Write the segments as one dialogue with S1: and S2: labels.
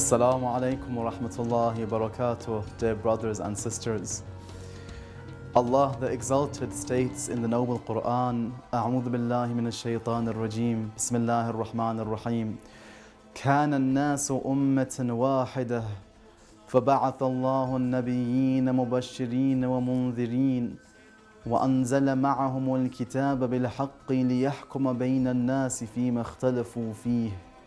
S1: Assalamu alaikum wa rahmatullahi wa barakatuh, dear brothers and sisters. Allah the Exalted states in the Noble Quran, أعوذ بالله من الشيطان الرجيم, بسم الله الرحمن الرحيم. كان الناس أمة واحدة فبعث الله النبيين مبشرين ومنذرين وأنزل معهم الكتاب بالحق ليحكم بين الناس فيما اختلفوا فيه.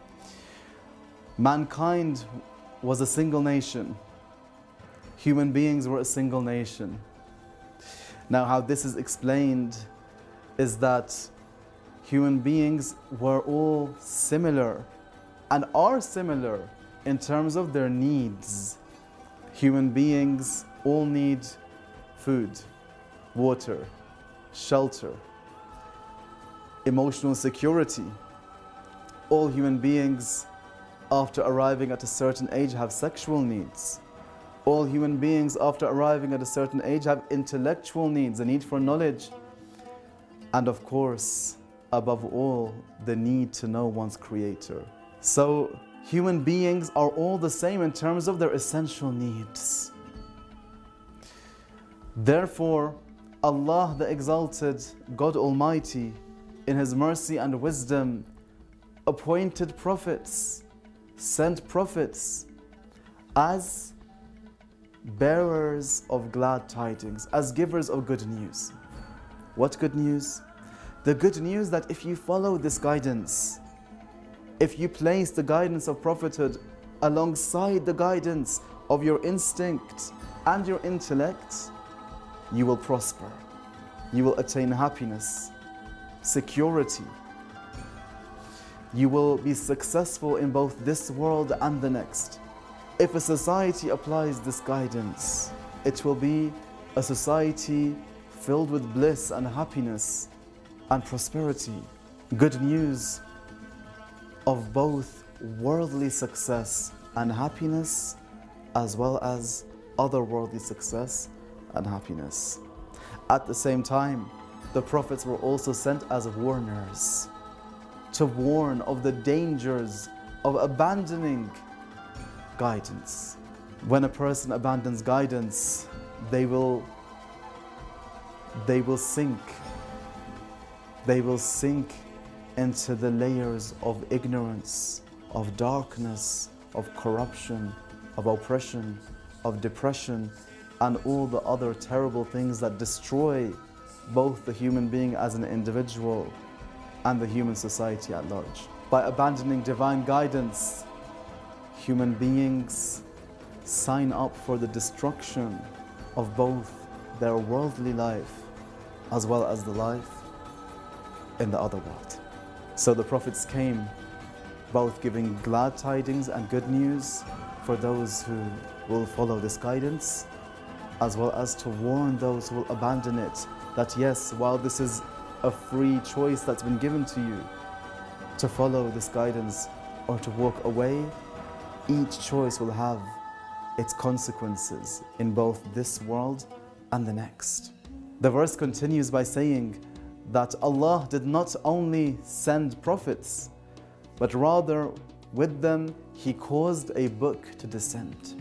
S1: Mankind was a single nation. Human beings were a single nation. Now, how this is explained is that human beings were all similar and are similar in terms of their needs. Human beings all need food, water, shelter, emotional security. All human beings, after arriving at a certain age, have sexual needs. All human beings, after arriving at a certain age, have intellectual needs, a need for knowledge. And of course, above all, the need to know one's Creator. So, human beings are all the same in terms of their essential needs. Therefore, Allah the Exalted, God Almighty, in His mercy and wisdom, appointed prophets, sent prophets as bearers of glad tidings, as givers of good news. What good news? The good news that if you follow this guidance, if you place the guidance of prophethood alongside the guidance of your instinct and your intellect, you will prosper. You will attain happiness, security. You will be successful in both this world and the next. If a society applies this guidance, it will be a society filled with bliss and happiness and prosperity. Good news of both worldly success and happiness, as well as otherworldly success and happiness. At the same time, the prophets were also sent as warners, to warn of the dangers of abandoning guidance. When a person abandons guidance, they will sink. They will sink into the layers of ignorance, of darkness, of corruption, of oppression, of depression, and all the other terrible things that destroy both the human being as an individual and the human society at large. By abandoning divine guidance, human beings sign up for the destruction of both their worldly life as well as the life in the other world. So the prophets came both giving glad tidings and good news for those who will follow this guidance, as well as to warn those who will abandon it, that yes, while this is a free choice that's been given to you to follow this guidance or to walk away, each choice will have its consequences in both this world and the next. The verse continues by saying that Allah did not only send prophets, but rather with them He caused a book to descend.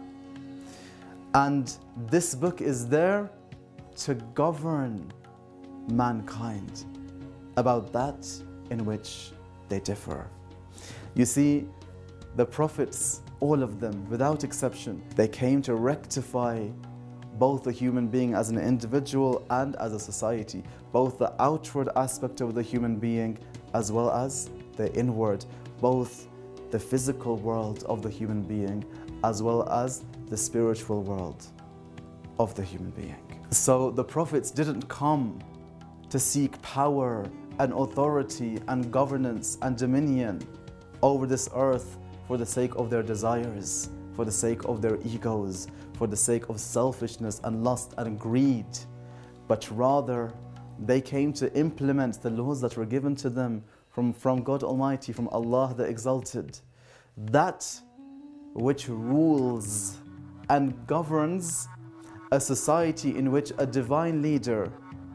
S1: And this book is there to govern mankind about that in which they differ. You see, the prophets, all of them, without exception, they came to rectify both the human being as an individual and as a society, both the outward aspect of the human being as well as the inward, both the physical world of the human being as well as the spiritual world of the human being. So the prophets didn't come to seek power and authority and governance and dominion over this earth for the sake of their desires, for the sake of their egos, for the sake of selfishness and lust and greed, but rather they came to implement the laws that were given to them from God Almighty, from Allah the Exalted, that which rules and governs a society in which a divine leader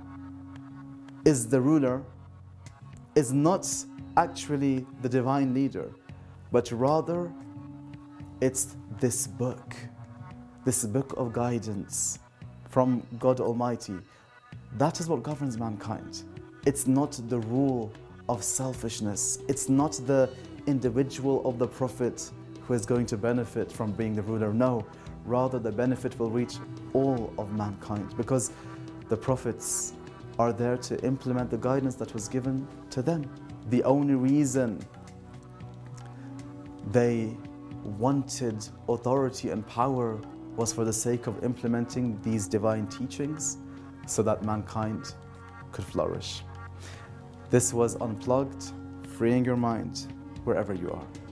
S1: is the ruler, is not actually the divine leader, but rather It's this book of guidance from God Almighty. That is what governs mankind. It's not the rule of selfishness. It's not the individual of the Prophet who is going to benefit from being the ruler. No, rather the benefit will reach all of mankind, because the Prophets are there to implement the guidance that was given to them. The only reason they wanted authority and power was for the sake of implementing these divine teachings so that mankind could flourish. This was Unplugged, freeing your mind wherever you are.